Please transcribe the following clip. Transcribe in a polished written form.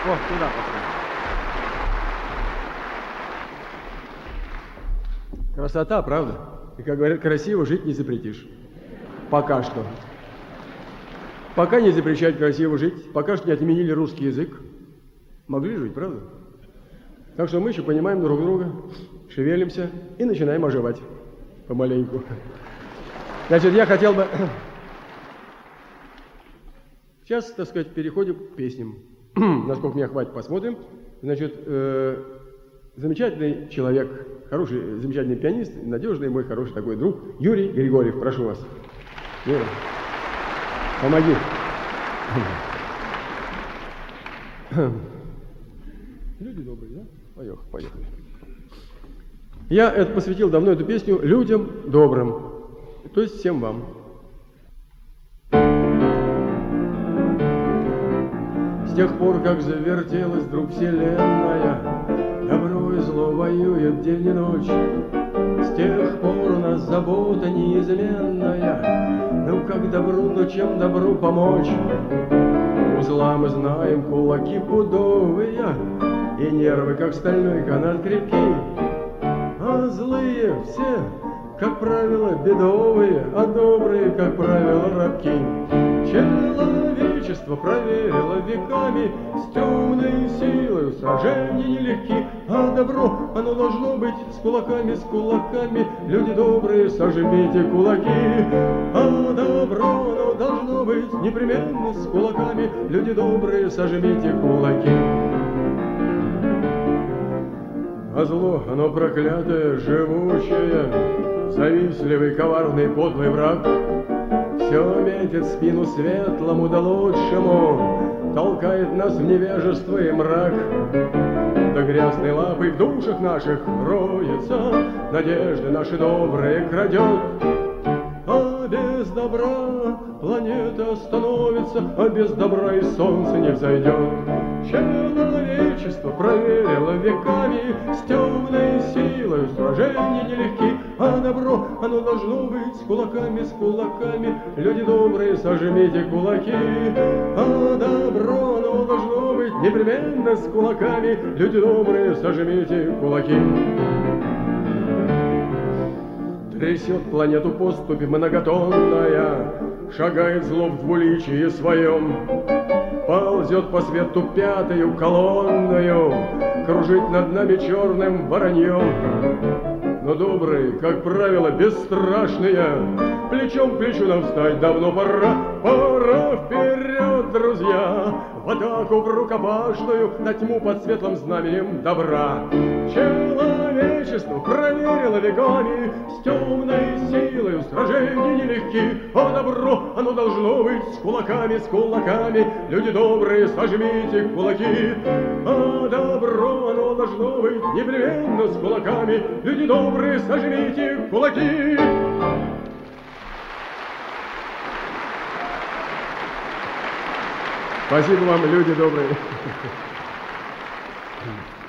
О, туда пошли. Красота, правда? И, как говорят, красиво жить не запретишь. Пока что. Пока не запрещать красиво жить, пока что не отменили русский язык. Могли жить, правда? Так что мы еще понимаем друг друга, шевелимся и начинаем оживать помаленьку. Значит, я хотел бы... Сейчас, так сказать, переходим к песням. Насколько мне хватит, посмотрим. Значит, замечательный человек, хороший, замечательный пианист, надежный мой хороший такой друг Юрий Григорьев. Прошу вас. Юра, помоги. Люди добрые, да? Поехали. Я посвятил давно эту песню людям добрым, то есть всем вам. С тех пор, как завертелась вдруг вселенная, добро и зло воюет день и ночь. С тех пор у нас забота неизменная, ну как добру, ну чем добру помочь? У зла мы знаем кулаки пудовые, и нервы, как стальной канат, крепки. А злые все, как правило, бедовые, а добрые, как правило, рабки. Человечество проверило веками, с темной силой сражения нелегки. А добро, оно должно быть с кулаками. Люди добрые, сожмите кулаки. А добро, оно должно быть непременно с кулаками. Люди добрые, сожмите кулаки. А зло, оно проклятое, живущее, завистливый, коварный, подлый враг. Все метит в спину светлому да лучшему, толкает нас в невежество и мрак. Да грязной лапой в душах наших роется, надежды наши добрые крадет. А без добра планета остановится, а без добра и солнце не взойдет. Человечество проверило веками, с темной силой сражения нелегки. А добро, оно должно быть с кулаками. Люди добрые, сожмите кулаки. А добро, оно должно быть непременно с кулаками. Люди добрые, сожмите кулаки. Трясет планету поступь многотонная, шагает зло в двуличии своем. Ползет по свету пятою колонною, кружит над нами черным вороньем. Но добрые, как правило, бесстрашные, плечом к плечу нам встать давно пора. Пора вперед, друзья, в атаку в рукопашную, на тьму под светлым знаменем добра. Человечество проверило веками, с темной силой сражения нелегки. А добро, оно должно быть с кулаками. Люди добрые, сожмите кулаки. А добро, оно должно быть непременно с кулаками. Люди добрые, сожмите кулаки. Спасибо вам, люди добрые.